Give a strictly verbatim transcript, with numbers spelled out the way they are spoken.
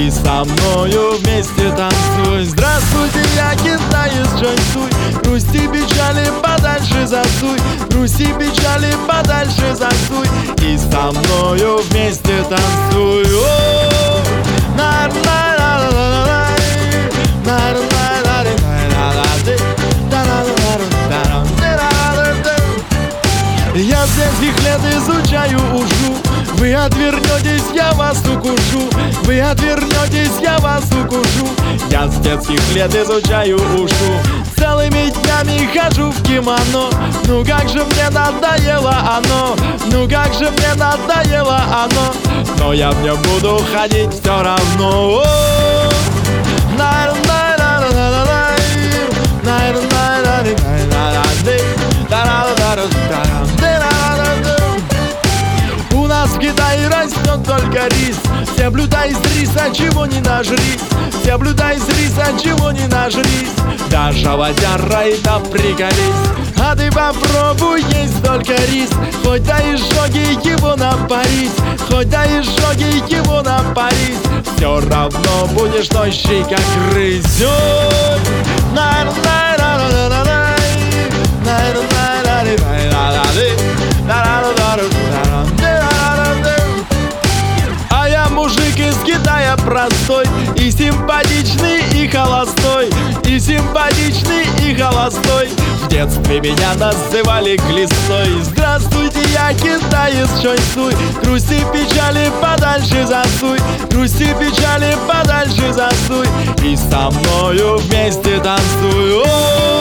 и со мною вместе танцуй. Здравствуйте, я китаец, чанцуй, грусти, печали подальше засуй, грусти, печали подальше засуй, и со мною вместе танцуй. О, на на на на на на я с детских лет изучаю ушу. Вы отвернетесь, я вас укушу. Вы отвернетесь, я вас укушу. Я с детских лет изучаю ушу. Целыми днями хожу в кимоно. Ну как же мне надоело оно. Ну как же мне надоело оно. Но я в нем буду ходить все равно. У нас в Китае растет только рис. Все блюда из риса, чего не нажрись. Все блюда из риса, чего не нажрись. Даже водяра и да приколись. А ты попробуй есть только рис. Хоть да изжоги его напарись. Хоть да изжоги его напарись. Все равно будешь тощий, как рысь. А я мужик из Китая простой, и симпатичный, и холостой, и симпатичный, и холостой. В детстве меня называли глистой. Здравствуйте, я китаец, чанцуй, грусти, печали подальше засуй, грусти, печали подальше засуй, и со мною вместе танцуй. О!